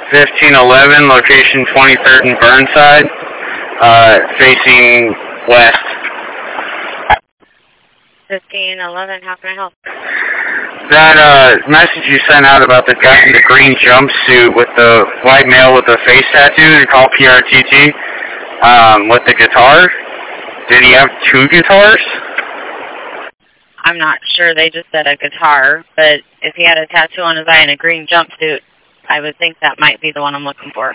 1511, location 23rd and Burnside, facing west. 1511, how can I help? That message you sent out about the guy in the green jumpsuit with the white male with the face tattoo, they call PRTT, with the guitar. Did he have two guitars? I'm not sure. They just said a guitar, but if he had a tattoo on his eye and a green jumpsuit, I would think that might be the one I'm looking for.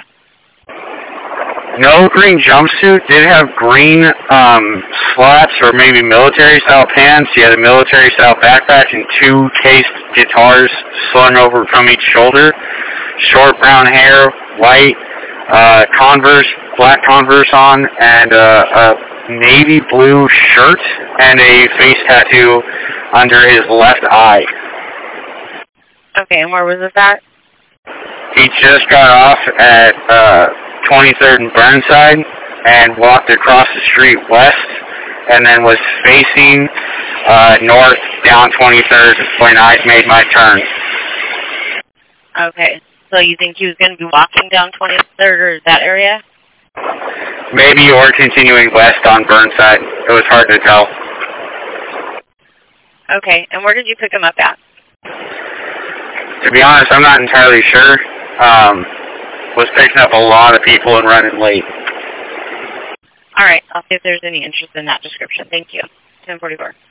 No green jumpsuit. Did have green slacks or maybe military-style pants. He had a military-style backpack and two cased guitars slung over from each shoulder. Short brown hair, white Converse, black Converse on, and a navy blue shirt and a face tattoo under his left eye. Okay, and where was this at? He just got off at 23rd and Burnside and walked across the street west and then was facing north down 23rd when I made my turn. Okay, so you think he was going to be walking down 23rd or that area? Maybe, or continuing west on Burnside. It was hard to tell. Okay, and where did you pick him up at? To be honest, I'm not entirely sure. Was picking up a lot of people and running late. All right, I'll see if there's any interest in that description. Thank you. 1044.